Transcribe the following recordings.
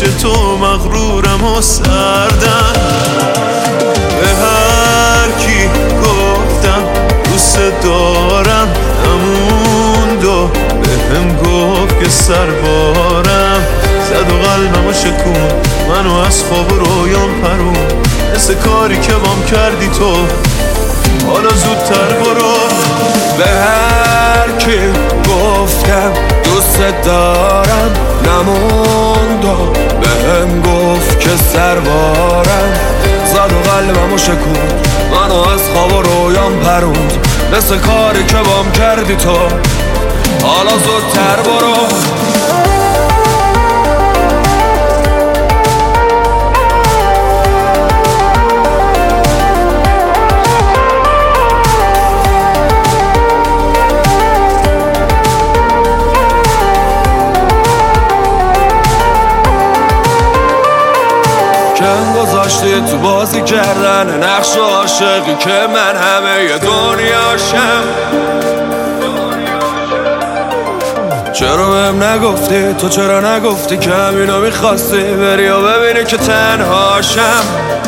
تو مغرورم و سردم. به هر کی گفتم دوست دارم نموند و بهم گفت که سربارم. زد و قلبمو شکون، منو از خواب و رویام پرون، مثل کاری که بام کردی تو، حالا زودتر برو. به هر کی گفتم دوست دارم نموند و بهم گفت که سربارم. زد و قلبمو شکوند، منو از خواب و رویام پروند، مثل کاری که بام کردی تو، حالا زودتر برو. کم گذاشتی تو بازی کردن نقش عاشقی که من همه ی دنیاشم. چرا بهم نگفتی؟ تو چرا نگفتی که همینو میخواستی بری و ببینی که تنهاشم؟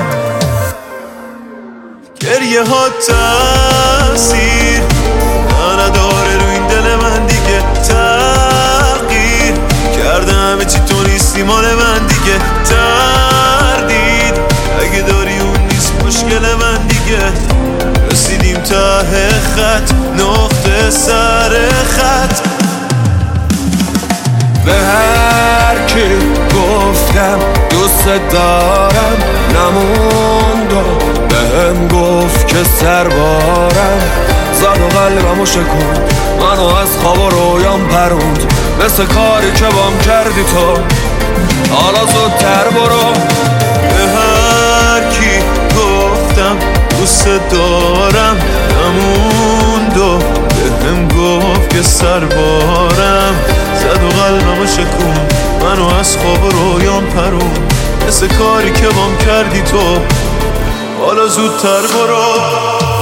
گریه ها تاثیر نداره رو این دل من دیگه، تغییر کرده همه چی، تو نیستی مال من دیگه. تردید اگه داری اون نیست مشکل من دیگه. رسیدیم ته خط، نقطه سر خط. به هر کی گفتم دوست دارم نموند و بهم گفت که سربارم. زد و قلبمو شکوند، منو از خواب و رویام پروند، مثل کاری که بام کردی تو، حالا زودتر برو. به هر کی گفتم دوست دارم نموند و بهم گفت که سربارم. زد و قلبمو شکوند، منو از خواب و رویام پرون، مثل کاری که بام کردی تو، حالا زودتر برو.